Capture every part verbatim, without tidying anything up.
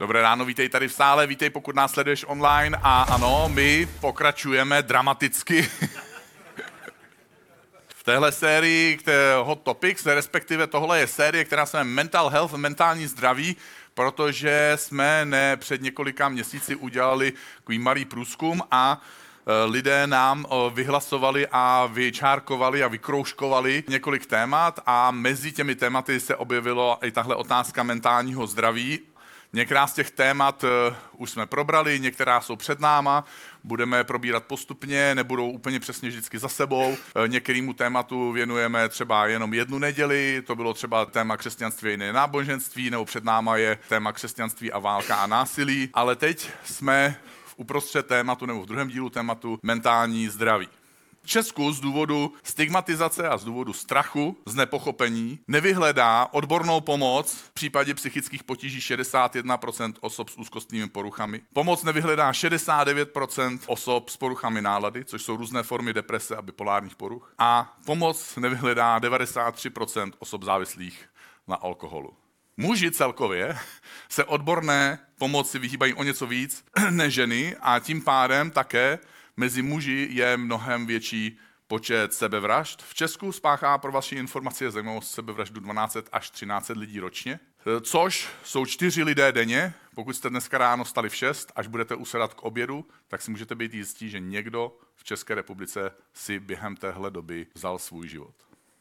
Dobré ráno, vítej tady v sále, vítej pokud nás sleduješ online a ano, my pokračujeme dramaticky v téhle sérii Hot Topics, respektive tohle je série, která se jmenuje Mental Health, mentální zdraví, protože jsme ne před několika měsíci udělali takový malý průzkum a lidé nám vyhlasovali a vyčárkovali a vykroužkovali několik témat a mezi těmi tématy se objevilo i tahle otázka mentálního zdraví. Některá z těch témat už jsme probrali, některá jsou před náma, budeme je probírat postupně, nebudou úplně přesně vždycky za sebou. Některému tématu věnujeme třeba jenom jednu neděli, to bylo třeba téma křesťanství a jiné náboženství, nebo před náma je téma křesťanství a válka a násilí, ale teď jsme v uprostřed tématu nebo v druhém dílu tématu mentální zdraví. V Česku z důvodu stigmatizace a z důvodu strachu, z nepochopení, nevyhledá odbornou pomoc v případě psychických potíží šedesát jedna procent osob s úzkostnými poruchami. Pomoc nevyhledá šedesát devět procent osob s poruchami nálady, což jsou různé formy deprese a bipolárních poruch. A pomoc nevyhledá devadesát tři procent osob závislých na alkoholu. Muži celkově se odborné pomoci vyhýbají o něco víc než ženy a tím pádem také mezi muži je mnohem větší počet sebevražd. V Česku spáchá pro vaši informaci zajímavost sebevraždu dvanáct set až třináct set lidí ročně, což jsou čtyři lidé denně. Pokud jste dneska ráno stali v šest, až budete usedat k obědu, tak si můžete být jistí, že někdo v České republice si během téhle doby vzal svůj život.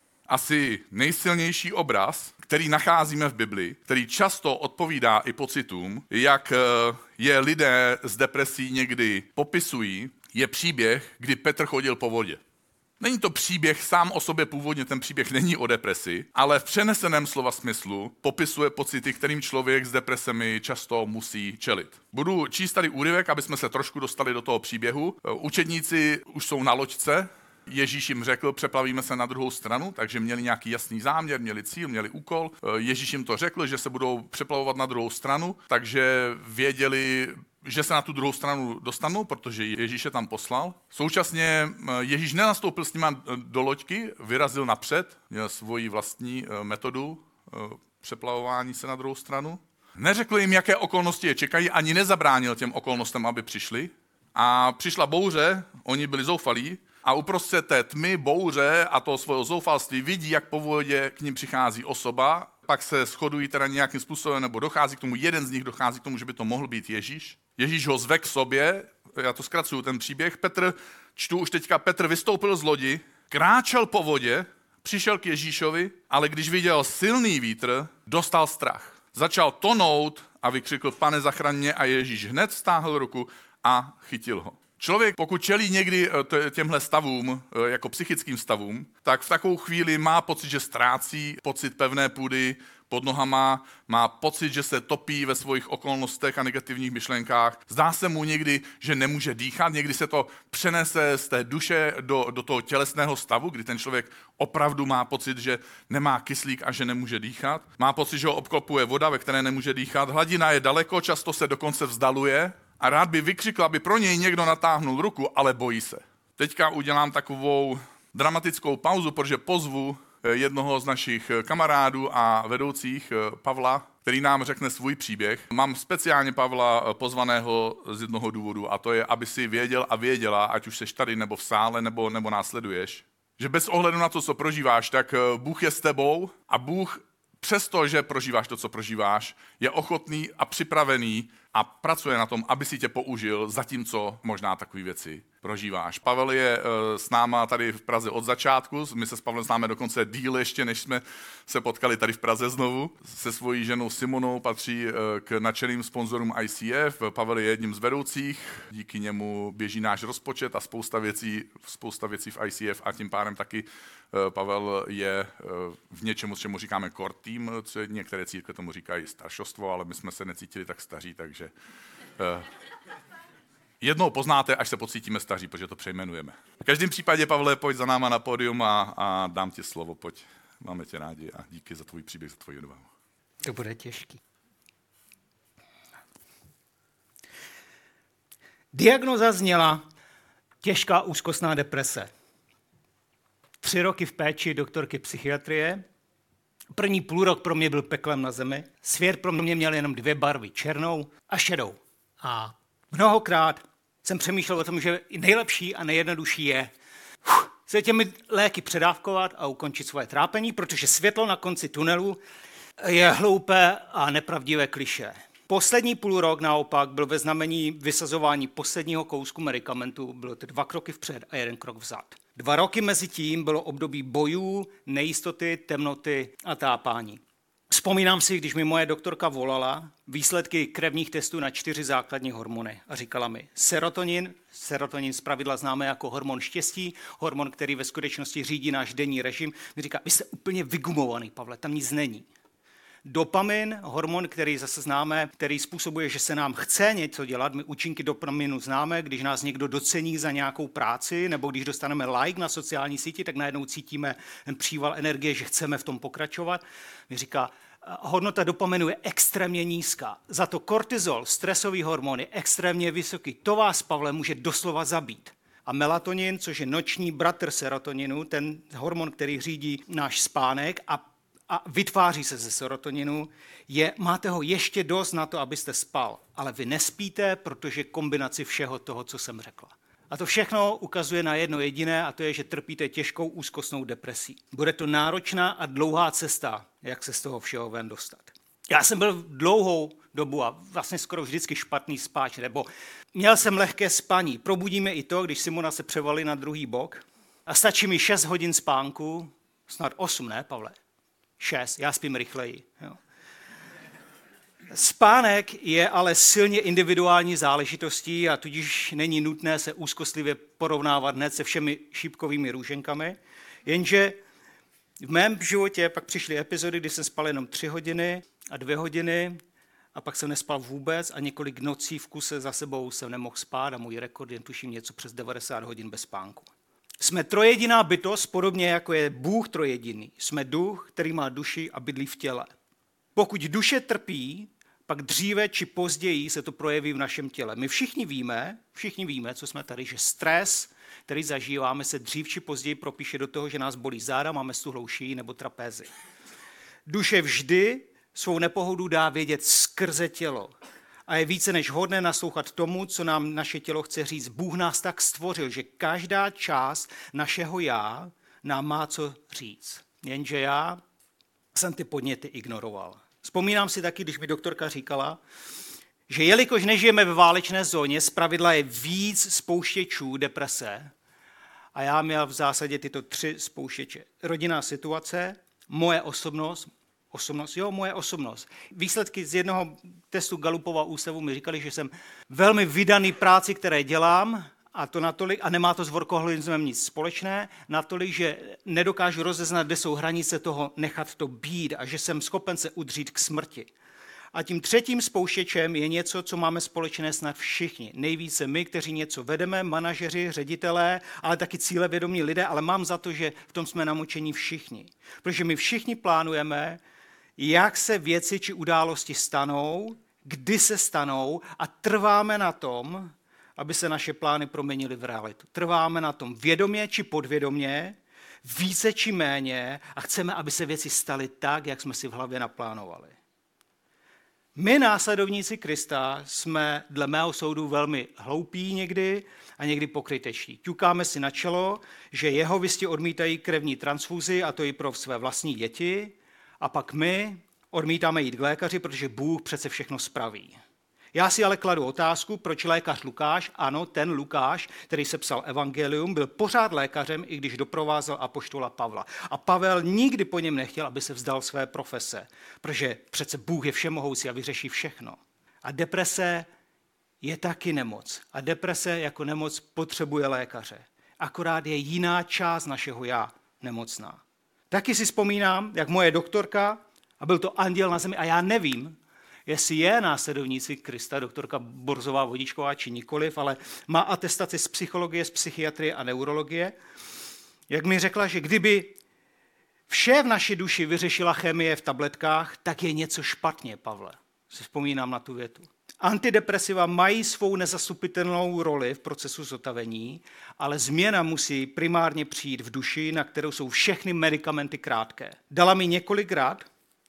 Asi nejsilnější obraz, který nacházíme v Bibli, který často odpovídá i pocitům, jak je lidé s depresí někdy popisují, je příběh, kdy Petr chodil po vodě. Není to příběh sám o sobě původně, ten příběh není o depresi, ale v přeneseném slova smyslu popisuje pocity, kterým člověk s depresemi často musí čelit. Budu číst tady úryvek, aby jsme se trošku dostali do toho příběhu. Učedníci už jsou na loďce, Ježíš jim řekl, přeplavíme se na druhou stranu, takže měli nějaký jasný záměr, měli cíl, měli úkol. Ježíš jim to řekl, že se budou přeplavovat na druhou stranu, takže věděli, že se na tu druhou stranu dostanou, protože Ježíš je tam poslal. Současně Ježíš nenastoupil s nima do loďky, vyrazil napřed, měl svoji vlastní metodu přeplavování se na druhou stranu. Neřekl jim, jaké okolnosti je čekají, ani nezabránil těm okolnostem, aby přišli. A přišla bouře, oni byli zoufalí, a uprostřed té tmy, bouře a toho svého zoufalství vidí, jak po vodě k ním přichází osoba, pak se shodují teda nějakým způsobem, nebo dochází k tomu, jeden z nich dochází k tomu, že by to mohl být Ježíš. Ježíš ho zve k sobě, já to zkracuju ten příběh, Petr, čtu už teďka, Petr vystoupil z lodi, kráčel po vodě, přišel k Ježíšovi, ale když viděl silný vítr, dostal strach. Začal tonout a vykřikl, Pane, zachraň mě, a Ježíš hned stáhl ruku a chytil ho. Člověk, pokud čelí někdy těmhle stavům, jako psychickým stavům, tak v takovou chvíli má pocit, že ztrácí pocit pevné půdy pod nohama, má pocit, že se topí ve svých okolnostech a negativních myšlenkách. Zdá se mu někdy, že nemůže dýchat, někdy se to přenese z té duše do, do toho tělesného stavu, kdy ten člověk opravdu má pocit, že nemá kyslík a že nemůže dýchat. Má pocit, že ho obklopuje voda, ve které nemůže dýchat. Hladina je daleko, často se dokonce vzdaluje. A rád by vykřikl, aby pro něj někdo natáhnul ruku, ale bojí se. Teďka udělám takovou dramatickou pauzu, protože pozvu jednoho z našich kamarádů a vedoucích, Pavla, který nám řekne svůj příběh. Mám speciálně Pavla pozvaného z jednoho důvodu, a to je, aby si věděl a věděla, ať už seš tady nebo v sále, nebo, nebo následuješ, že bez ohledu na to, co prožíváš, tak Bůh je s tebou a Bůh přesto, že prožíváš to, co prožíváš, je ochotný a připravený a pracuje na tom, aby si tě použil, zatímco možná takové věci prožíváš. Pavel je e, s náma tady v Praze od začátku, my se s Pavlem známe dokonce díl ještě, než jsme se potkali tady v Praze znovu. Se svojí ženou Simonou patří e, k nadšeným sponzorům I C F, Pavel je jedním z vedoucích, díky němu běží náš rozpočet a spousta věcí, spousta věcí v I C F a tím pádem taky e, Pavel je e, v něčemu, čemu říkáme core team, co některé církve tomu říkají staršostvo, ale my jsme se necítili tak staří, takže e, jednou poznáte, až se pocítíme staří, protože to přejmenujeme. V každém případě, Pavle, pojď za náma na pódium a, a dám ti slovo, pojď. Máme tě rádi a díky za tvůj příběh, za tvoji odvahu. To bude těžký. Diagnoza zněla těžká úzkostná deprese. Tři roky v péči doktorky psychiatrie, První půlrok pro mě byl peklem na zemi. Svět pro mě měl jenom dvě barvy, černou a šedou. A mnohokrát jsem přemýšlel o tom, že nejlepší a nejjednodušší je uf, se těmi léky předávkovat a ukončit svoje trápení, protože světlo na konci tunelu je hloupé a nepravdivé klišé. Poslední půl rok naopak byl ve znamení vysazování posledního kousku medicamentu, bylo to dva kroky vpřed a jeden krok vzad. Dva roky mezi tím bylo období bojů, nejistoty, temnoty a tápání. Vzpomínám si, když mi moje doktorka volala výsledky krevních testů na čtyři základní hormony a říkala mi serotonin, serotonin zpravidla známe jako hormon štěstí, hormon, který ve skutečnosti řídí náš denní režim. Mi říká, vy jste úplně vygumovaný, Pavle, tam nic není. Dopamin, hormon, který zase známe, který způsobuje, že se nám chce něco dělat. My účinky dopaminu známe, když nás někdo docení za nějakou práci, nebo když dostaneme like na sociální síti, tak najednou cítíme ten příval energie, že chceme v tom pokračovat. Mi říká, hodnota dopaminu je extrémně nízká. Za to kortizol, stresový hormon, je extrémně vysoký. To vás, Pavle, může doslova zabít. A melatonin, což je noční bratr serotoninu, ten hormon, který řídí náš spánek a a vytváří se ze serotoninu, je, máte ho ještě dost na to, abyste spal, ale vy nespíte, protože kombinaci všeho toho, co jsem řekla. A to všechno ukazuje na jedno jediné, a to je, že trpíte těžkou úzkostnou depresí. Bude to náročná a dlouhá cesta, jak se z toho všeho ven dostat. Já jsem byl dlouhou dobu a vlastně skoro vždycky špatný spáč, nebo měl jsem lehké spaní. Probudíme i to, když Simona se převalí na druhý bok a stačí mi šest hodin spánku, snad osm, ne, Pavle? Šest, já spím rychleji. Jo. Spánek je ale silně individuální záležitostí a tudíž není nutné se úzkostlivě porovnávat hned se všemi šípkovými růženkami, jenže v mém životě pak přišly epizody, kdy jsem spal jenom tři hodiny a dvě hodiny a pak jsem nespal vůbec a několik nocí v kuse za sebou jsem nemohl spát a můj rekord jen tuším něco přes devadesát hodin bez spánku. Jsme trojediná bytost, podobně jako je Bůh trojediný. Jsme duch, který má duši a bydlí v těle. Pokud duše trpí, pak dříve či později se to projeví v našem těle. My všichni víme, všichni víme, co jsme tady, že stres, který zažíváme, se dřív či později propíše do toho, že nás bolí záda, máme stuhlou šíji nebo trapézy. Duše vždy svou nepohodu dá vědět skrze tělo. A je více než hodné naslouchat tomu, co nám naše tělo chce říct. Bůh nás tak stvořil, že každá část našeho já nám má co říct. Jenže já jsem ty podněty ignoroval. Vzpomínám si taky, když mi doktorka říkala, že jelikož nežijeme ve válečné zóně, zpravidla je víc spouštěčů deprese a já měl v zásadě tyto tři spouštěče. Rodinná situace, moje osobnost, Osobnost, jo, moje osobnost. Výsledky z jednoho testu Gallupova ústavu mi říkali, že jsem velmi vydaný práci, které dělám, a to natolik, a nemá to s workoholismem nic společné, natolik, že nedokážu rozeznat, kde jsou hranice toho nechat to být a že jsem schopen se udřít k smrti. A tím třetím spouštěčem je něco, co máme společné snad všichni. Nejvíce my, kteří něco vedeme, manažeři, ředitelé, ale taky cílevědomí lidé, ale mám za to, že v tom jsme namočení všichni. Protože my všichni plánujeme, jak se věci či události stanou, kdy se stanou a trváme na tom, aby se naše plány proměnily v realitu. Trváme na tom vědomě či podvědomě, více či méně a chceme, aby se věci staly tak, jak jsme si v hlavě naplánovali. My, následovníci Krista, jsme dle mého soudu velmi hloupí někdy a někdy pokrytečtí. Ťukáme si na čelo, že jehovisti odmítají krevní transfuzi a to i pro své vlastní děti, a pak my odmítáme jít k lékaři, protože Bůh přece všechno spraví. Já si ale kladu otázku, proč lékař Lukáš, ano, ten Lukáš, který sepsal evangelium, byl pořád lékařem, i když doprovázel apoštola Pavla. A Pavel nikdy po něm nechtěl, aby se vzdal své profese, protože přece Bůh je všemohoucí a vyřeší všechno. A deprese je taky nemoc. A deprese jako nemoc potřebuje lékaře. Akorát je jiná část našeho já nemocná. Taky si vzpomínám, jak moje doktorka, a byl to anděl na zemi, a já nevím, jestli je následovníci Krista, doktorka Borzová Vodičková či nikoliv, ale má atestaci z psychologie, z psychiatrie a neurologie, jak mi řekla, že kdyby vše v naší duši vyřešila chemie v tabletkách, tak je něco špatně, Pavle. Si vzpomínám na tu větu. Antidepresiva mají svou nezastupitelnou roli v procesu zotavení, ale změna musí primárně přijít v duši, na kterou jsou všechny medikamenty krátké. Dala mi několik rad,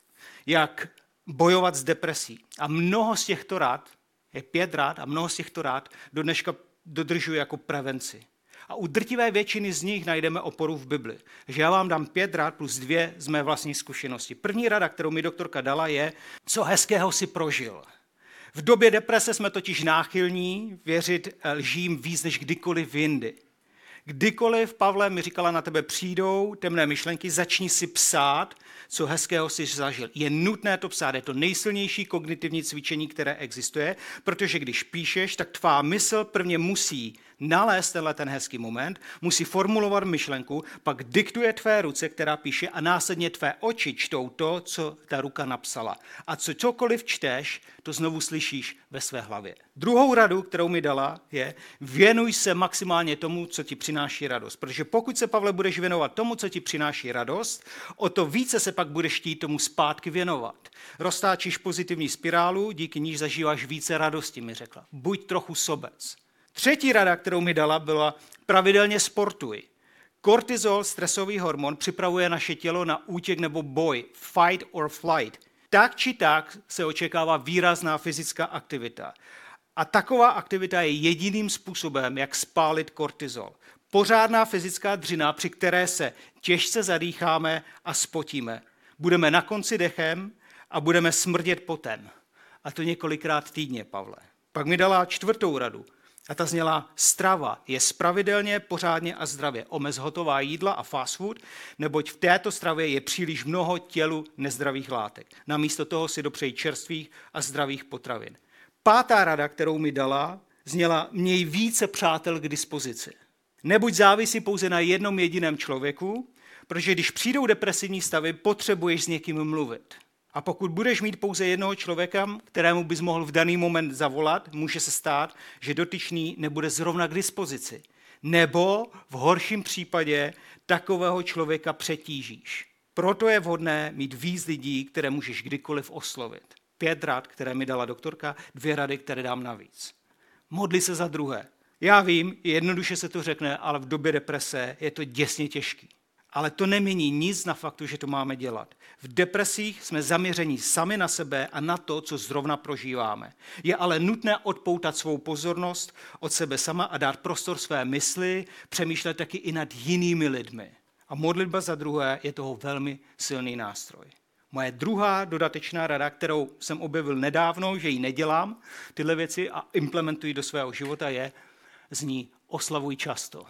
jak bojovat s depresí. A mnoho z těchto rad, je pět rad a mnoho z těchto rad do dneška dodržuji jako prevenci. A u drtivé většiny z nich najdeme oporu v Bibli. Takže já vám dám pět rad plus dvě z mé vlastní zkušenosti. První rada, kterou mi doktorka dala, je, co hezkého si prožil. V době deprese jsme totiž náchylní věřit lžím víc než kdykoliv jindy. Kdykoliv, Pavle, mi říkala, na tebe přijdou temné myšlenky, začni si psát, co hezkého jsi zažil. Je nutné to psát, je to nejsilnější kognitivní cvičení, které existuje, protože když píšeš, tak tvá mysl prvně musí nalézt tenhle ten hezký moment, musí formulovat myšlenku, pak diktuje tvé ruce, která píše, a následně tvé oči čtou to, co ta ruka napsala. A co cokoliv čteš, to znovu slyšíš ve své hlavě. Druhou radu, kterou mi dala, je věnuj se maximálně tomu, co ti přináší radost. Protože pokud se, Pavle, budeš věnovat tomu, co ti přináší radost, o to více se pak budeš chtít tomu zpátky věnovat. Roztáčíš pozitivní spirálu, díky níž zažíváš více radosti, mi řekla. Buď trochu sobec. Třetí rada, kterou mi dala, byla pravidelně sportuj. Kortizol, stresový hormon, připravuje naše tělo na útěk nebo boj, fight or flight. Tak či tak se očekává výrazná fyzická aktivita. A taková aktivita je jediným způsobem, jak spálit kortizol. Pořádná fyzická dřina, při které se těžce zadýcháme a spotíme. Budeme na konci dechem a budeme smrdět potem. A to několikrát týdně, Pavle. Pak mi dala čtvrtou radu. A ta zněla strava. Je pravidelně, pořádně a zdravě. Omez hotová jídla a fast food, neboť v této stravě je příliš mnoho tělu nezdravých látek. Namísto toho si dopřeji čerstvých a zdravých potravin. Pátá rada, kterou mi dala, zněla měj více přátel k dispozici. Nebuď závisí pouze na jednom jediném člověku, protože když přijdou depresivní stavy, potřebuješ s někým mluvit. A pokud budeš mít pouze jednoho člověka, kterému bys mohl v daný moment zavolat, může se stát, že dotyčný nebude zrovna k dispozici. Nebo v horším případě takového člověka přetížíš. Proto je vhodné mít víc lidí, které můžeš kdykoliv oslovit. Pět rad, které mi dala doktorka, dvě rady, které dám navíc. Modli se za druhé. Já vím, jednoduše se to řekne, ale v době deprese je to děsně těžký. Ale to nemění nic na faktu, že to máme dělat. V depresích jsme zaměření sami na sebe a na to, co zrovna prožíváme. Je ale nutné odpoutat svou pozornost od sebe sama a dát prostor své mysli, přemýšlet taky i nad jinými lidmi. A modlitba za druhé je toho velmi silný nástroj. Moje druhá dodatečná rada, kterou jsem objevil nedávno, že ji nedělám, tyhle věci a implementuji do svého života, je zní oslavuj často.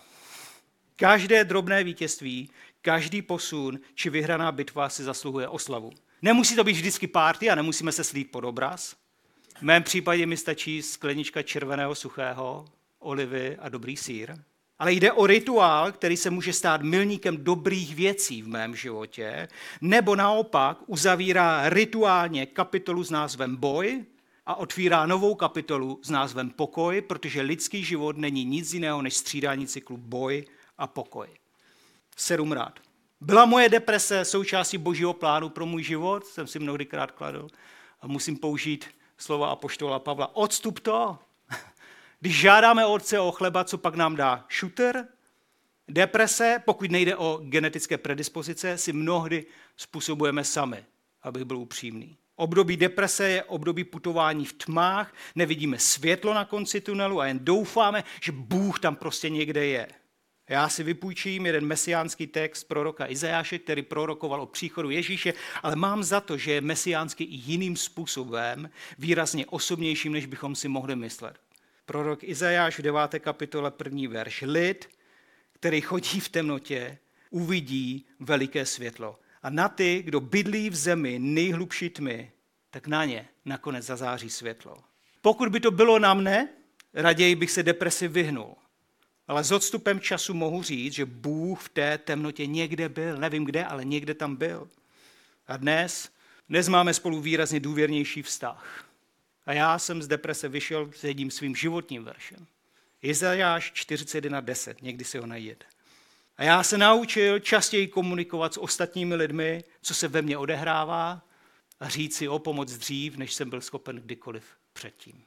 Každé drobné vítězství, každý posun či vyhraná bitva si zasluhuje oslavu. Nemusí to být vždycky party a nemusíme se slít pod obraz. V mém případě mi stačí sklenička červeného suchého, olivy a dobrý sýr. Ale jde o rituál, který se může stát milníkem dobrých věcí v mém životě, nebo naopak uzavírá rituálně kapitolu s názvem boj a otvírá novou kapitolu s názvem pokoj, protože lidský život není nic jiného než střídání cyklu boj a pokoj. Sedm rád. Byla moje deprese součástí božího plánu pro můj život? Jsem si mnohdykrát kladl. A musím použít slova apoštola Pavla. Odstup to. Když žádáme Otce o chleba, co pak nám dá? Šuter? Deprese, pokud nejde o genetické predispozice, si mnohdy způsobujeme sami, abych byl upřímný. Období deprese je období putování v tmách, nevidíme světlo na konci tunelu a jen doufáme, že Bůh tam prostě někde je. Já si vypůjčím jeden mesiánský text proroka Izajáše, který prorokoval o příchodu Ježíše, ale mám za to, že je mesiánský i jiným způsobem, výrazně osobnějším, než bychom si mohli myslet. Prorok Izajáš v deváté kapitole první verš. Lid, který chodí v temnotě, uvidí veliké světlo. A na ty, kdo bydlí v zemi nejhlubší tmy, tak na ně nakonec zazáří světlo. Pokud by to bylo na mne, raději bych se depresi vyhnul. Ale s odstupem času mohu říct, že Bůh v té temnotě někde byl. Nevím kde, ale někde tam byl. A dnes, dnes máme spolu výrazně důvěrnější vztah. A já jsem z deprese vyšel s jedním svým životním veršem. Izajáš čtyřicet jedna deset, někdy si ho najděte. A já se naučil častěji komunikovat s ostatními lidmi, co se ve mně odehrává, a říct si o pomoc dřív, než jsem byl schopen kdykoliv předtím.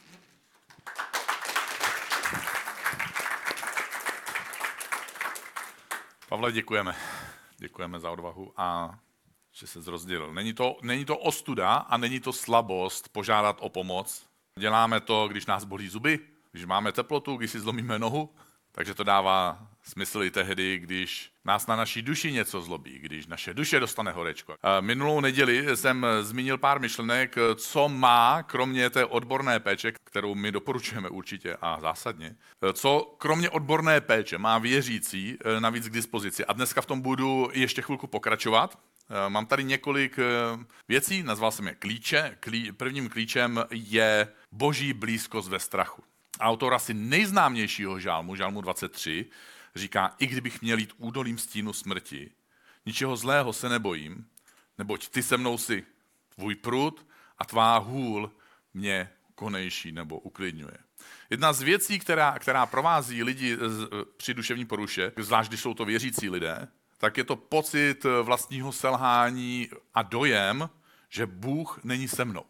Pavle, děkujeme. Děkujeme za odvahu a že se zrozdělil. Není to, není to ostuda a není to slabost požádat o pomoc. Děláme to, když nás bolí zuby, když máme teplotu, když si zlomíme nohu. Takže to dává smysl i tehdy, když nás na naší duši něco zlobí, když naše duše dostane horečko. Minulou neděli jsem zmínil pár myšlenek, co má, kromě té odborné péče, kterou my doporučujeme určitě a zásadně, co kromě odborné péče má věřící navíc k dispozici. A dneska v tom budu ještě chvilku pokračovat. Mám tady několik věcí, nazval jsem je klíče. Klí, prvním klíčem je boží blízkost ve strachu. Autor asi nejznámějšího žálmu, žálmu dvacet tři, říká, i kdybych měl jít údolím stínu smrti, ničeho zlého se nebojím, neboť ty se mnou si, tvůj prut a tvá hůl mě konejší nebo uklidňuje. Jedna z věcí, která, která provází lidi při duševní poruše, zvlášť když jsou to věřící lidé, tak je to pocit vlastního selhání a dojem, že Bůh není se mnou.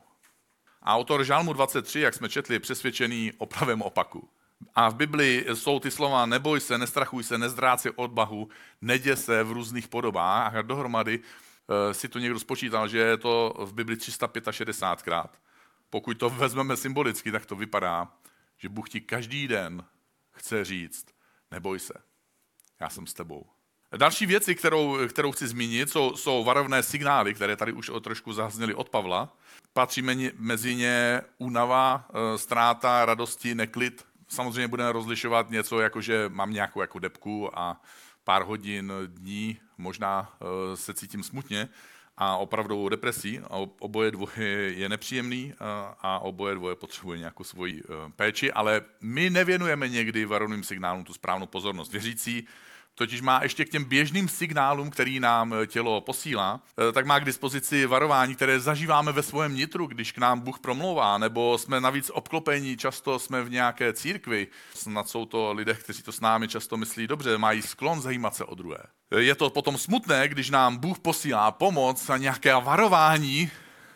A autor žálmu dvacet tři, jak jsme četli, je přesvědčený o pravém opaku. A v Biblii jsou ty slova neboj se, nestrachuj se, nezdrácej odvahu, neděj se v různých podobách. A dohromady e, si to někdo spočítal, že je to v Bibli tři sta šedesát pětkrát. Pokud to vezmeme symbolicky, tak to vypadá, že Bůh ti každý den chce říct, neboj se, já jsem s tebou. Další věci, kterou, kterou chci zmínit, jsou, jsou varovné signály, které tady už o trošku zazněly od Pavla. Patří mezi ně únava, ztráta radosti, neklid. Samozřejmě budeme rozlišovat něco, jako že mám nějakou jako depku a pár hodin, dní, možná se cítím smutně a opravdovou depresí. Oboje dvoje je nepříjemný a oboje dvoje potřebuje nějakou svoji péči, ale my nevěnujeme někdy varovným signálům tu správnou pozornost. Věřící totiž má ještě k těm běžným signálům, který nám tělo posílá, tak má k dispozici varování, které zažíváme ve svém nitru, když k nám Bůh promlouvá, nebo jsme navíc obklopení, často jsme v nějaké církvi, snad jsou to lidé, kteří to s námi často myslí dobře, mají sklon zajímat se o druhé. Je to potom smutné, když nám Bůh posílá pomoc a nějaké varování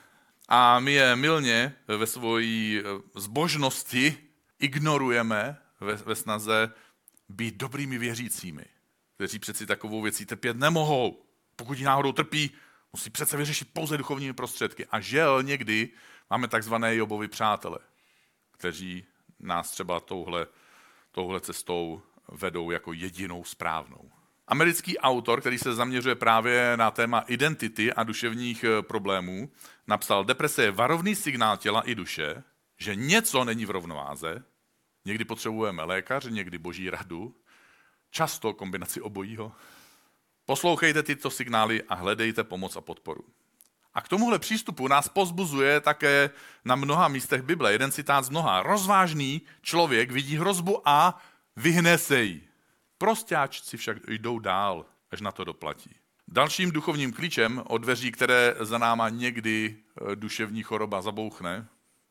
a my je mylně ve svojí zbožnosti ignorujeme ve, ve snaze být dobrými věřícími, kteří přeci takovou věcí trpět nemohou. Pokud ji náhodou trpí, musí přece vyřešit pouze duchovními prostředky. A žel někdy máme takzvané Jobovy přátele, kteří nás třeba touhle, touhle cestou vedou jako jedinou správnou. Americký autor, který se zaměřuje právě na téma identity a duševních problémů, napsal, deprese je varovný signál těla i duše, že něco není v rovnováze. Někdy potřebujeme lékaře, někdy boží radu, často kombinaci obojího. Poslouchejte tyto signály a hledejte pomoc a podporu. A k tomuhle přístupu nás pozbuzuje také na mnoha místech Bible. Jeden citát z mnoha. Rozvážný člověk vidí hrozbu a vyhne se jí. Prostáčci však jdou dál, až na to doplatí. Dalším duchovním klíčem od dveří, které za náma někdy duševní choroba zabouchne,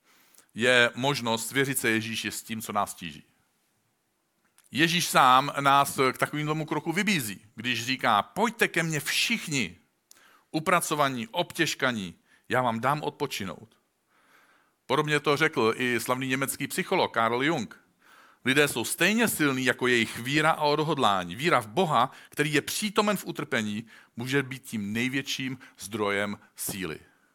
je možnost svěřit se Ježíši s tím, co nás tíží. Ježíš sám nás k takovým tomu kroku vybízí, když říká, pojďte ke mně všichni, upracovaní, obtěžkaní, já vám dám odpočinout. Podobně to řekl i slavný německý psycholog Carl Jung. Lidé jsou stejně silní jako jejich víra a odhodlání. Víra v Boha, který je přítomen v utrpení, může být tím největším zdrojem síly.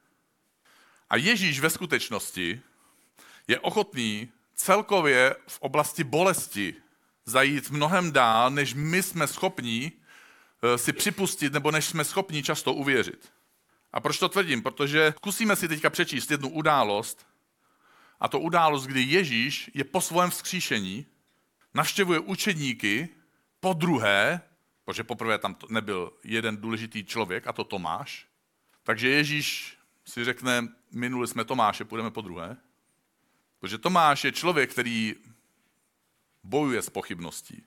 A Ježíš ve skutečnosti je ochotný celkově v oblasti bolesti zajít mnohem dál, než my jsme schopni si připustit, nebo než jsme schopni často uvěřit. A proč to tvrdím? Protože zkusíme si teďka přečíst jednu událost, a to událost, kdy Ježíš je po svém vzkříšení, navštěvuje učedníky po druhé, protože poprvé tam nebyl jeden důležitý člověk, a to Tomáš. Takže Ježíš si řekne, minuli jsme Tomáše, půjdeme po druhé. Protože Tomáš je člověk, který bojuje s pochybností.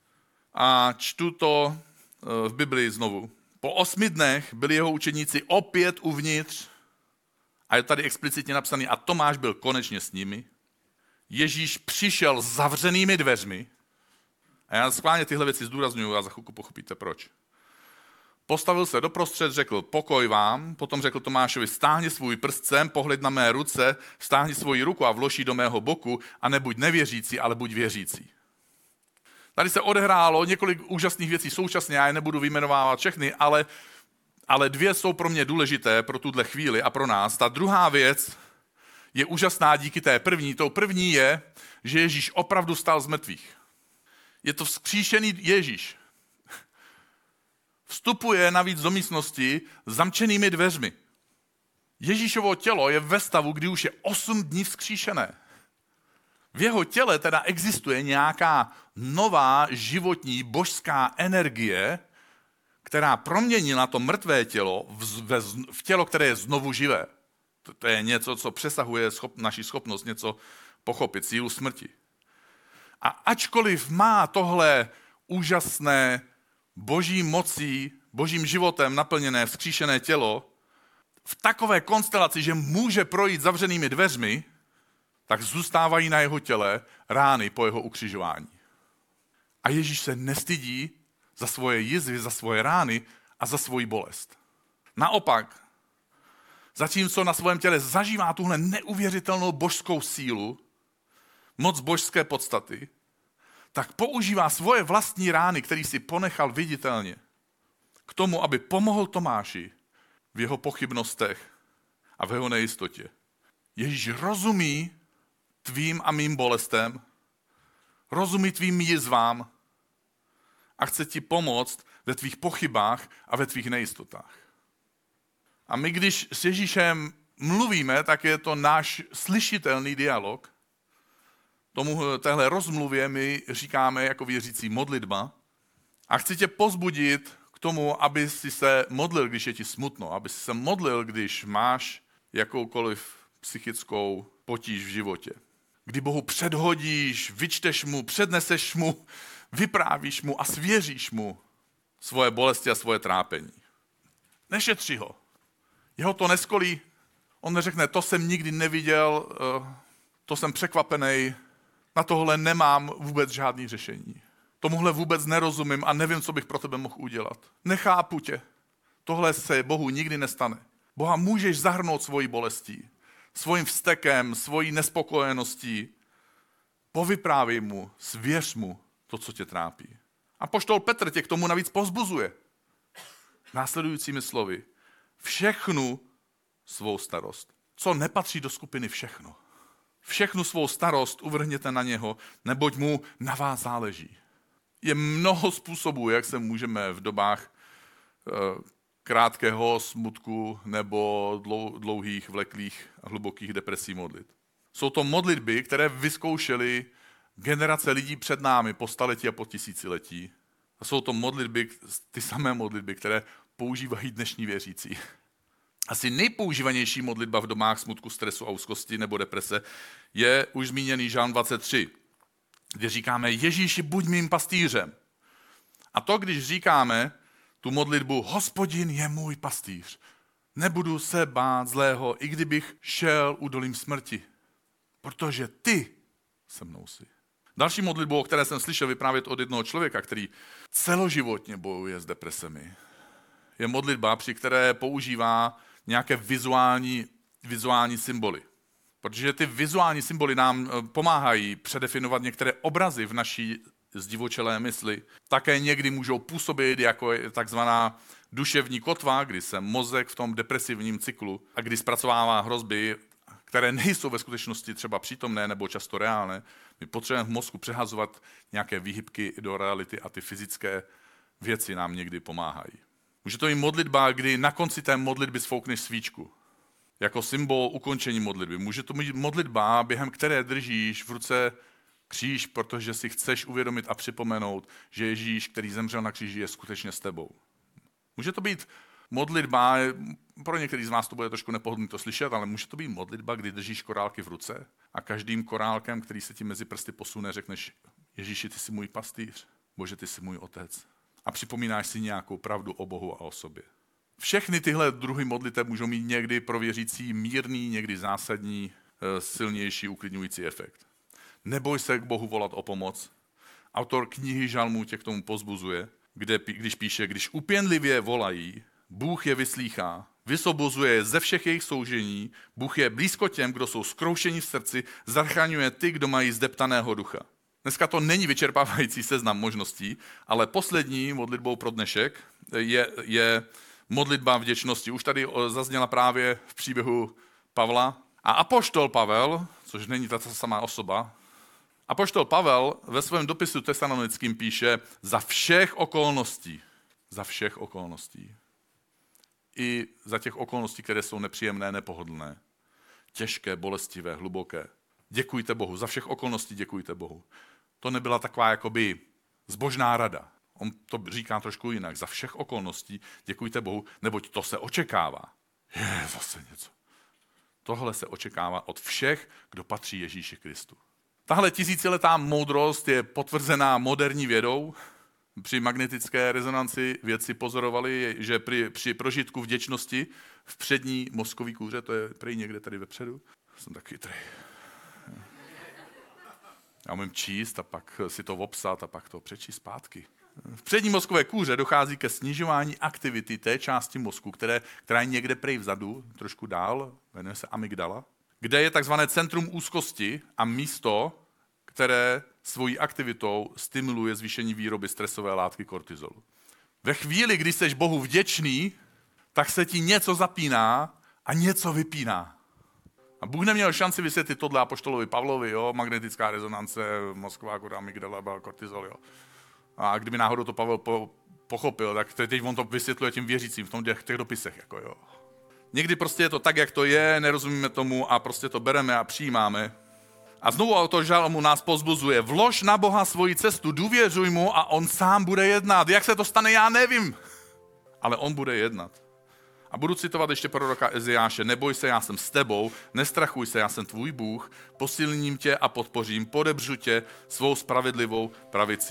A čtu to v Biblii znovu. Po osmi dnech byli jeho učeníci opět uvnitř a je tady explicitně napsaný a Tomáš byl konečně s nimi. Ježíš přišel s zavřenými dveřmi a já schválně tyhle věci zdůrazňuji a za chvilku pochopíte proč. Postavil se doprostřed, řekl pokoj vám, potom řekl Tomášovi, stáhni svůj prst sem, pohled na mé ruce, stáhni svoji ruku a vloží do mého boku a nebuď nevěřící, ale buď věřící. Tady se odehrálo několik úžasných věcí současně, já je nebudu vyjmenovávat všechny, ale, ale dvě jsou pro mě důležité pro tuhle chvíli a pro nás. Ta druhá věc je úžasná díky té první. Tou první je, že Ježíš opravdu vstal z mrtvých. Je to vzkříšený Ježíš. Vstupuje navíc do místnosti s zamčenými dveřmi. Ježíšovo tělo je ve stavu, kdy už je osm dní vzkříšené. V jeho těle teda existuje nějaká nová životní božská energie, která proměnila to mrtvé tělo v, v, v tělo, které je znovu živé. To, to je něco, co přesahuje schop, naši schopnost něco pochopit, sílu smrti. A ačkoliv má tohle úžasné boží mocí, božím životem naplněné vzkříšené tělo, v takové konstelaci, že může projít zavřenými dveřmi, tak zůstávají na jeho těle rány po jeho ukřižování. A Ježíš se nestydí za svoje jizvy, za svoje rány a za svoji bolest. Naopak, zatímco na svém těle zažívá tuhle neuvěřitelnou božskou sílu, moc božské podstaty, tak používá svoje vlastní rány, který si ponechal viditelně, k tomu, aby pomohl Tomáši v jeho pochybnostech a v jeho nejistotě. Ježíš rozumí tvým a mým bolestem, rozumí tvým jizvám a chce ti pomoct ve tvých pochybách a ve tvých nejistotách. A my, když s Ježíšem mluvíme, tak je to náš slyšitelný dialog. Tomu téhle rozmluvě my říkáme jako věřící modlitba. A chci tě pozbudit k tomu, aby si se modlil, když je ti smutno, aby si se modlil, když máš jakoukoliv psychickou potíž v životě. Kdy Bohu předhodíš, vyčteš mu, předneseš mu, vyprávíš mu a svěříš mu svoje bolesti a svoje trápení. Nešetři ho. Jeho to neskolí. On neřekne, to jsem nikdy neviděl, to jsem překvapený, na tohle nemám vůbec žádný řešení. Tomuhle vůbec nerozumím a nevím, co bych pro tebe mohl udělat. Nechápu tě. Tohle se Bohu nikdy nestane. Boha můžeš zahrnout svojí bolestí, svým vztekem, svojí nespokojeností. Povyprávěj mu, svěř mu to, co tě trápí. A apoštol Petr tě k tomu navíc povzbuzuje. Následujícími slovy. Všechnu svou starost. Co nepatří do skupiny všechno. Všechnu svou starost uvrhněte na něho, neboť mu na vás záleží. Je mnoho způsobů, jak se můžeme v dobách e, krátkého smutku nebo dlouhých, vleklých a hlubokých depresí modlit. Jsou to modlitby, které vyzkoušely generace lidí před námi po staletí a po tisíciletí. A jsou to modlitby, ty samé modlitby, které používají dnešní věřící. Asi nejpoužívanější modlitba v dobách smutku, stresu a úzkosti nebo deprese je už zmíněný Žalm dvacet tři, kde říkáme Ježíši, buď mým pastýřem. A to, když říkáme tu modlitbu Hospodin je můj pastýř, nebudu se bát zlého, i kdybych šel údolím smrti, protože ty se mnou jsi. Další modlitbu, o které jsem slyšel vyprávět od jednoho člověka, který celoživotně bojuje s depresemi, je modlitba, při které používá nějaké vizuální, vizuální symboly. Protože ty vizuální symboly nám pomáhají předefinovat některé obrazy v naší zdivočelé mysli. Také někdy můžou působit jako takzvaná duševní kotva, kdy se mozek v tom depresivním cyklu a kdy zpracovává hrozby, které nejsou ve skutečnosti třeba přítomné nebo často reálné. My potřebujeme v mozku přehazovat nějaké výhybky do reality a ty fyzické věci nám někdy pomáhají. Může to být modlitba, kdy na konci té modlitby sfoukneš svíčku. Jako symbol ukončení modlitby. Může to být modlitba, během které držíš v ruce kříž, protože si chceš uvědomit a připomenout, že Ježíš, který zemřel na kříži, je skutečně s tebou. Může to být modlitba, pro některý z vás to bude trošku nepohodlný to slyšet, ale může to být modlitba, kdy držíš korálky v ruce a každým korálkem, který se ti mezi prsty posune, řekneš Ježíši, ty jsi můj pastýř, Bože, ty jsi můj otec. A připomínáš si nějakou pravdu o Bohu a o sobě. Všechny tyhle druhy modlitev můžou mít někdy pro věřící mírný, někdy zásadní, silnější, uklidňující efekt. Neboj se k Bohu volat o pomoc. Autor knihy Žalmů tě k tomu pozbuzuje. kde, když píše, když upěnlivě volají, Bůh je vyslýchá, vysvobozuje je ze všech jejich soužení, Bůh je blízko těm, kdo jsou zkroušeni v srdci, zachraňuje ty, kdo mají zdeptaného ducha. Dneska to není vyčerpávající seznam možností, ale poslední modlitbou pro dnešek je, je modlitba vděčnosti. Už tady zazněla právě v příběhu Pavla. A apoštol Pavel, což není ta samá osoba, apoštol Pavel ve svém dopisu tesalonickým píše za všech okolností, za všech okolností. I za těch okolností, které jsou nepříjemné, nepohodlné, těžké, bolestivé, hluboké. Děkujte Bohu, za všech okolností děkujte Bohu. To nebyla taková jakoby zbožná rada. On to říká trošku jinak. Za všech okolností děkujte Bohu, neboť to se očekává. Je zase něco. Tohle se očekává od všech, kdo patří Ježíši Kristu. Tahle tisíciletá moudrost je potvrzená moderní vědou. Při magnetické rezonanci vědci pozorovali, že při, při prožitku vděčnosti v přední mozkové kůře, to je prý někde tady vepředu, jsem tak chytrý. Já umím číst a pak si to obsat a pak to přečíst zpátky. V přední mozkové kůře dochází ke snižování aktivity té části mozku, které, která je někde prej vzadu, trošku dál, jmenuje se amygdala, kde je takzvané centrum úzkosti a místo, které svojí aktivitou stimuluje zvýšení výroby stresové látky kortizolu. Ve chvíli, kdy jsi Bohu vděčný, tak se ti něco zapíná a něco vypíná. A Bůh neměl šanci vysvětlit tohle apoštolovi Pavlovi, jo? Magnetická rezonance, mozková kůra, amygdala, kortizol. Jo? A kdyby náhodou to Pavel po, pochopil, tak teď on to vysvětluje těm věřícím v tom těch, těch dopisech. Jako jo. Někdy prostě je to tak, jak to je, nerozumíme tomu a prostě to bereme a přijímáme. A znovu autor žalmu nás povzbuzuje. Vlož na Boha svoji cestu, důvěřuj mu a on sám bude jednat. Jak se to stane, já nevím. Ale on bude jednat. A budu citovat ještě proroka Ezejáše. Neboj se, já jsem s tebou, nestrachuj se, já jsem tvůj Bůh, posilním tě a podpořím, podebřu tě svou spravedlivou pravicí.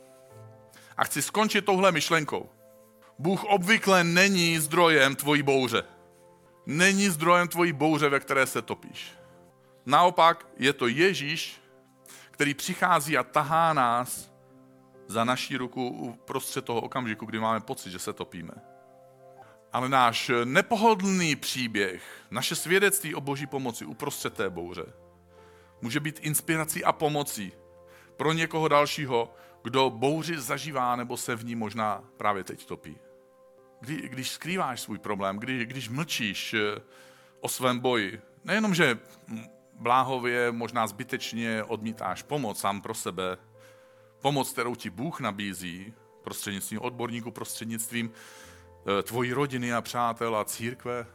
A chci skončit touhle myšlenkou. Bůh obvykle není zdrojem tvojí bouře. Není zdrojem tvojí bouře, ve které se topíš. Naopak je to Ježíš, který přichází a tahá nás za naší ruku uprostřed toho okamžiku, kdy máme pocit, že se topíme. Ale náš nepohodlný příběh, naše svědectví o Boží pomoci uprostřed té bouře může být inspirací a pomocí pro někoho dalšího, kdo bouři zažívá nebo se v ní možná právě teď topí. Kdy, když skrýváš svůj problém, kdy, když mlčíš o svém boji, nejenom, že bláhově možná zbytečně odmítáš pomoc sám pro sebe, pomoc, kterou ti Bůh nabízí, prostřednictvím odborníků, prostřednictvím tvojí rodiny a přátel a církve,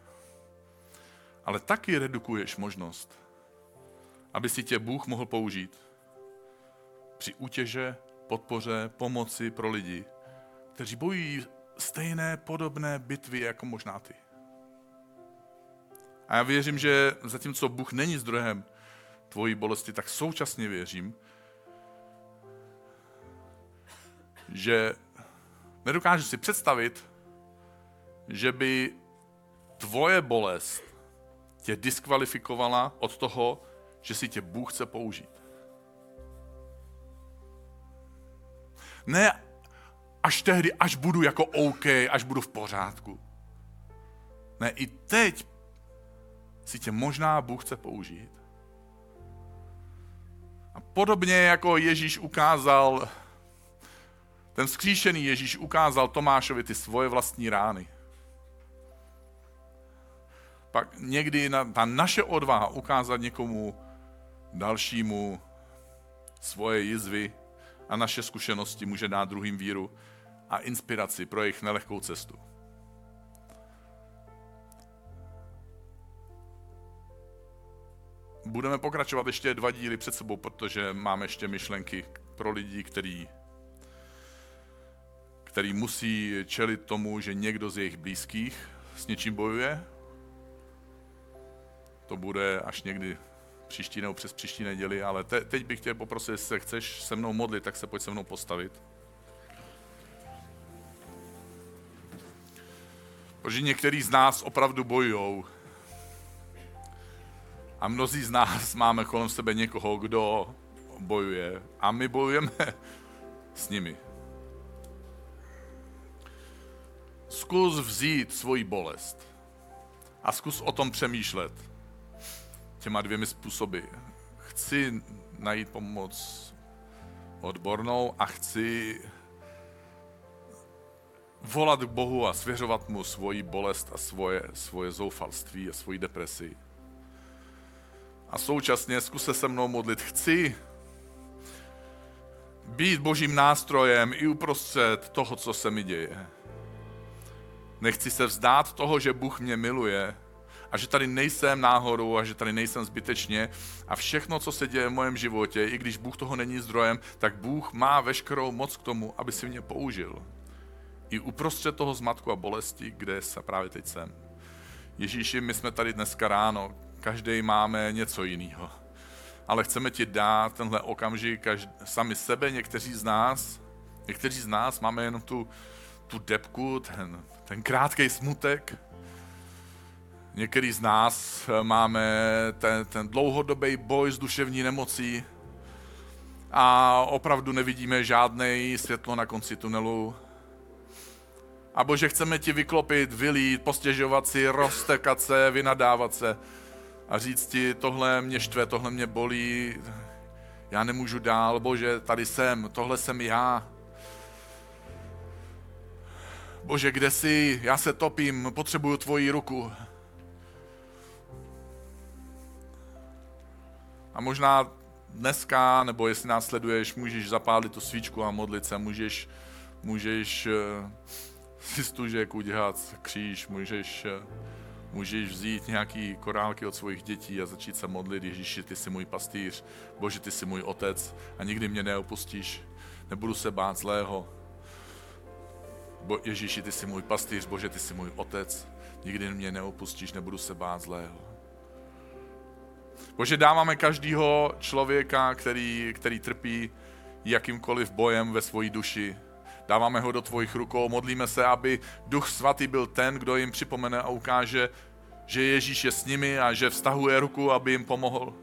ale taky redukuješ možnost, aby si tě Bůh mohl použít při útěže, podpoře, pomoci pro lidi, kteří bojují stejné podobné bitvy jako možná ty. A já věřím, že zatímco Bůh není zdrojem tvojí bolesti, tak současně věřím, že nedokážu si představit, že by tvoje bolest tě diskvalifikovala od toho, že si tě Bůh chce použít. Ne až tehdy, až budu jako OK, až budu v pořádku. Ne, i teď si tě možná Bůh chce použít. A podobně jako Ježíš ukázal, ten vzkříšený Ježíš ukázal Tomášovi ty svoje vlastní rány. Pak někdy na, ta naše odvaha ukázat někomu dalšímu svoje jizvy a naše zkušenosti může dát druhým víru a inspiraci pro jejich nelehkou cestu. Budeme pokračovat ještě dva díly před sebou, protože máme ještě myšlenky pro lidi, který, který musí čelit tomu, že někdo z jejich blízkých s něčím bojuje. To bude až někdy příští nebo přes příští neděli, ale te, teď bych tě poprosil, jestli se chceš se mnou modlit, tak se pojď se mnou postavit. Protože některý z nás opravdu bojujou. A mnozí z nás máme kolem sebe někoho, kdo bojuje. A my bojujeme s nimi. zkus vzít svoji bolest a zkus o tom přemýšlet těma dvěmi způsoby. Chci najít pomoc odbornou a chci volat k Bohu a svěřovat mu svoji bolest a svoje, svoje zoufalství a svoji depresi. A současně zkus se se mnou modlit. Chci být Božím nástrojem i uprostřed toho, co se mi děje. Nechci se vzdát toho, že Bůh mě miluje a že tady nejsem náhodou a že tady nejsem zbytečně a všechno, co se děje v mém životě, i když Bůh toho není zdrojem, tak Bůh má veškerou moc k tomu, aby si mě použil. I uprostřed toho zmatku a bolesti, kde se právě teď jsem. Ježíši, my jsme tady dneska ráno, každý máme něco jiného. Ale chceme ti dát tenhle okamžik každý, sami sebe, někteří z nás, někteří z nás máme jenom tu, tu depku, ten, ten krátkej smutek. Některý z nás máme ten, ten dlouhodobý boj s duševní nemocí a opravdu nevidíme žádné světlo na konci tunelu. A Bože, chceme ti vyklopit, vylít, postěžovat si, roztekat se, vynadávat se a říct ti, tohle mě štve, tohle mě bolí, já nemůžu dál, Bože, tady jsem, tohle jsem já. Bože, kde jsi? Já se topím, potřebuju tvoji ruku. A možná dneska, nebo jestli nás sleduješ, můžeš zapálit tu svíčku a modlit se, můžeš, můžeš si stužek udělat kříž, můžeš, můžeš vzít nějaký korálky od svých dětí a začít se modlit. Ježíši, ty jsi můj pastýř, Bože, ty jsi můj otec a nikdy mě neopustíš, nebudu se bát zlého. Bo, Ježíši, ty jsi můj pastýř, Bože, ty jsi můj otec, nikdy mě neopustíš, nebudu se bát zlého. Bože, dáváme každého člověka, který, který trpí jakýmkoliv bojem ve své duši. Dáváme ho do tvojich rukou, modlíme se, aby Duch Svatý byl ten, kdo jim připomene a ukáže, že Ježíš je s nimi a že vztahuje ruku, aby jim pomohl.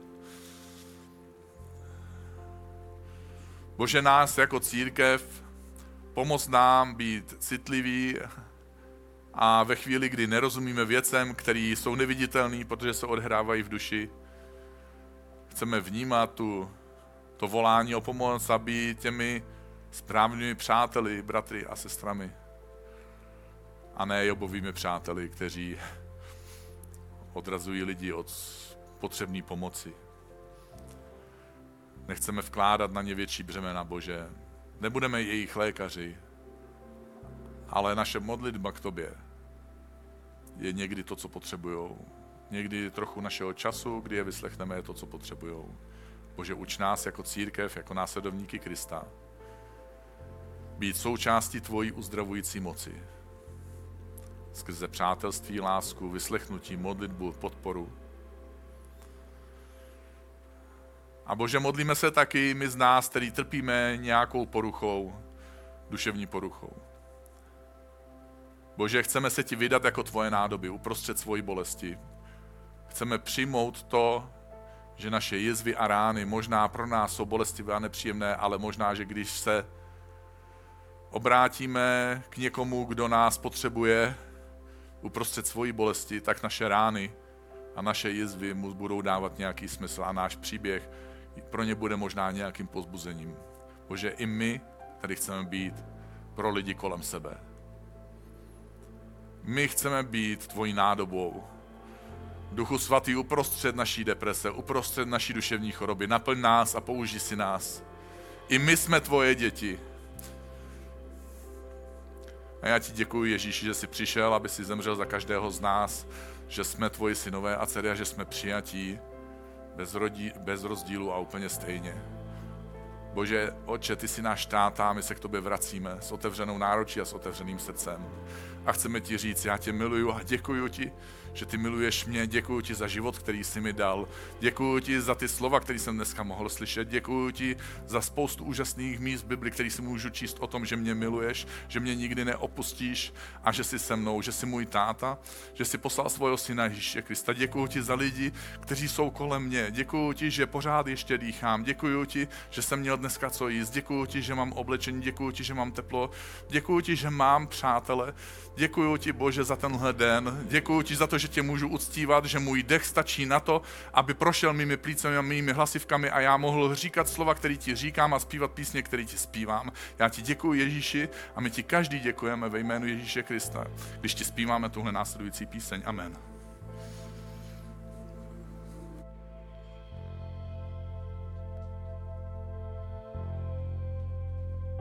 Bože, nás jako církev, pomoz nám být citliví a ve chvíli, kdy nerozumíme věcem, které jsou neviditelné, protože se odhrávají v duši, chceme vnímat tu, to volání o pomoc a být těmi správnými přáteli, bratry a sestrami. A ne Jobovými přáteli, kteří odrazují lidi od potřebné pomoci. Nechceme vkládat na ně větší břemena, Bože. Nebudeme jejich lékaři, ale naše modlitba k tobě je někdy to, co potřebujou. Někdy trochu našeho času, kdy je vyslechneme, je to, co potřebujou. Bože, uč nás jako církev, jako následovníky Krista, být součástí tvojí uzdravující moci. Skrze přátelství, lásku, vyslechnutí, modlitbu, podporu. A Bože, modlíme se taky my z nás, který trpíme nějakou poruchou, duševní poruchou. Bože, chceme se ti vydat jako tvoje nádoby uprostřed svojí bolesti. Chceme přijmout to, že naše jizvy a rány možná pro nás jsou bolestivé a nepříjemné, ale možná, že když se obrátíme k někomu, kdo nás potřebuje uprostřed svojí bolesti, tak naše rány a naše jizvy mu budou dávat nějaký smysl a náš příběh pro ně bude možná nějakým povzbuzením. Bože, i my tady chceme být pro lidi kolem sebe. My chceme být tvojí nádobou. Duchu Svatý, uprostřed naší deprese, uprostřed naší duševní choroby, naplň nás a použij si nás. I my jsme tvoje děti. A já ti děkuji, Ježíši, že jsi přišel, aby si zemřel za každého z nás, že jsme tvoji synové a dcery a že jsme přijatí bez, rodí, bez rozdílu a úplně stejně. Bože, Otče, ty jsi náš táta a my se k tobě vracíme s otevřenou náručí a s otevřeným srdcem. A chceme ti říct, já tě miluju a děkuju ti, že ty miluješ mě, děkuju ti za život, který jsi mi dal, děkuju ti za ty slova, které jsem dneska mohl slyšet, děkuju ti za spoustu úžasných míst v Bibli, který si můžu číst o tom, že mě miluješ, že mě nikdy neopustíš a že jsi se mnou, že jsi můj táta, že jsi poslal svého syna Ježíše Krista. Děkuju ti za lidi, kteří jsou kolem mě, děkuju ti, že pořád ještě dýchám, děkuju ti, že jsem měl dnes dneska co jíst, děkuju ti, že mám oblečení, děkuju ti, že mám teplo, děkuju ti, že mám přátele, děkuju ti, Bože, za tenhle den, děkuju ti za to, že tě můžu uctívat, že můj dech stačí na to, aby prošel mými plícemi a mými hlasivkami a já mohl říkat slova, které ti říkám a zpívat písně, které ti zpívám. Já ti děkuju, Ježíši, a my ti každý děkujeme ve jménu Ježíše Krista, když ti zpíváme tuhle následující píseň. Amen.